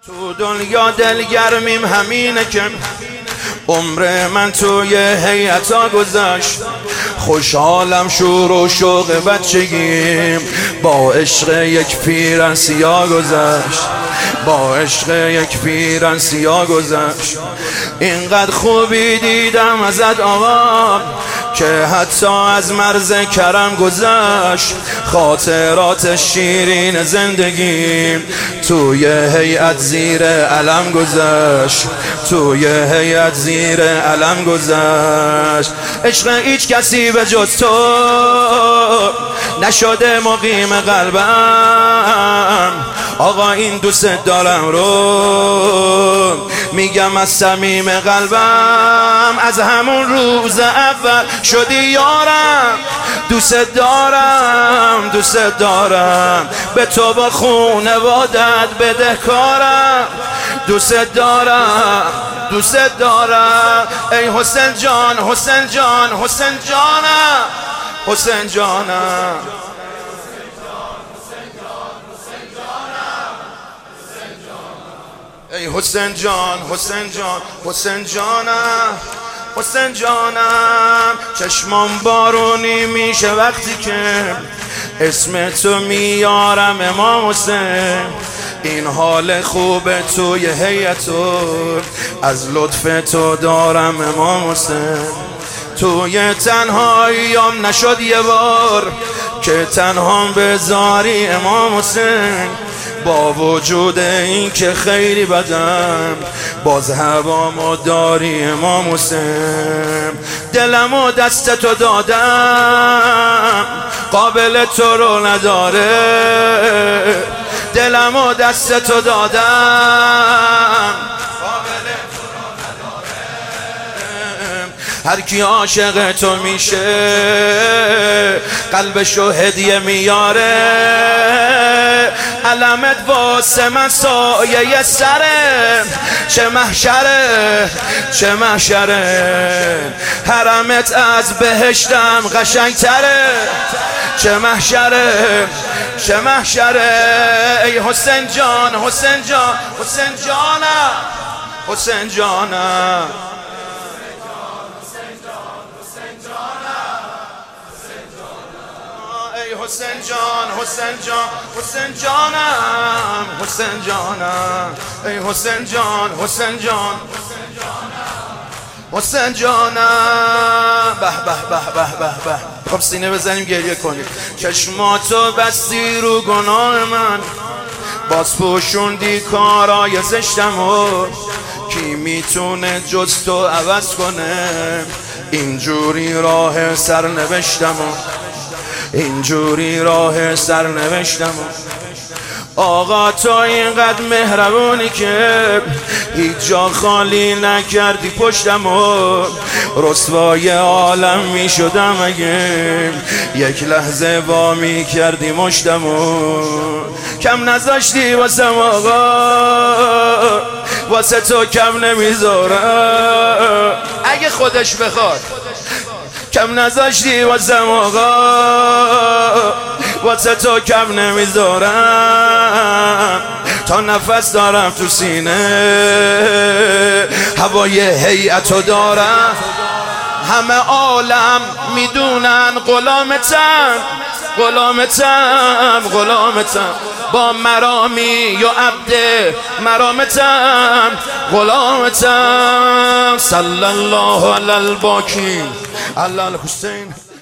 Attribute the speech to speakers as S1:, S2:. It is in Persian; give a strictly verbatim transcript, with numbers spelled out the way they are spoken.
S1: تو دنیا دلگرمیم همینه که عمر من توی هیئتا گذشت. خوشحالم شور و شوق بچگیم با عشق یک پیرن سیاه گذشت. با عشق یک پیرن سیاه گذشت. اینقدر خوبی دیدم ازت آقا که حتی از مرز کرم گذشت. خاطرات شیرین زندگیم توی هیئت زیر علم گذشت. توی هیئت زیر علم گذشت. عشق هیچ کسی به جز تو نشده مقیم قلبم. آقا این دوست دارم رو میگم از صمیم قلبم. از همون روز اول شدی یارم. دوست دارم دوست دارم به تو با خونوادت بدهکارم. دوست دارم دوست دارم ای حسین جان حسین جان حسین جانم حسین جانم. ای حسین جان حسین جان حسین جانم حسین جانم. چشمام بارونی میشه وقتی که اسم تو میارم امام حسین. این حال خوب توی هیئتو از لطف تو دارم امام حسین. توی تنهاییام نشد یه بار که تنهام بذاری امام حسین. با وجود این که خیلی بدم باز هوامو داری امام حسین. دلمو دست تو دادم قابل تو رو نداره. دلمو دست تو دادم قابل تو رو نداره. هر کی عاشق تو میشه قلبشو هدیه میاره. علمت واسه من سایه سره. چه محشره چه محشره. حرمت از بهشتم قشنگتره. چه محشره چه محشره. ای حسین جان حسین جان حسین جانم حسین جانم. حسین جان حسین جان حسین جانم حسین جانم. ای حسین جان حسین جان حسین جانم. به به به به به به. خب سینه بزنیم گریه کنیم. چشماتو بستی رو گناه من باز پوشوندی کارای زشتمو. کی میتونه جز تو عوض کنه اینجوری راه سرنوشتمو. اینجوری راه سرنوشتم. آقا تو اینقدر مهربونی که هیچ جا خالی نکردی پشتمو. رسوای عالم می شدم اگه یک لحظه با می کردی مشتمو. کم نذاشتی واسم آقا واسه تو کم نمیذارم اگه خودش بخواد. کم نذاشتی واسم آقا واسه تو کم نمیذارم. تا نفس دارم تو سینه هوای هیئتو دارم. همه عالم میدونن غلامتم غلامتم غلامتم. با مرامی و عبد مرامتم غلامتم. صلی الله علی الباکی علی الحسین.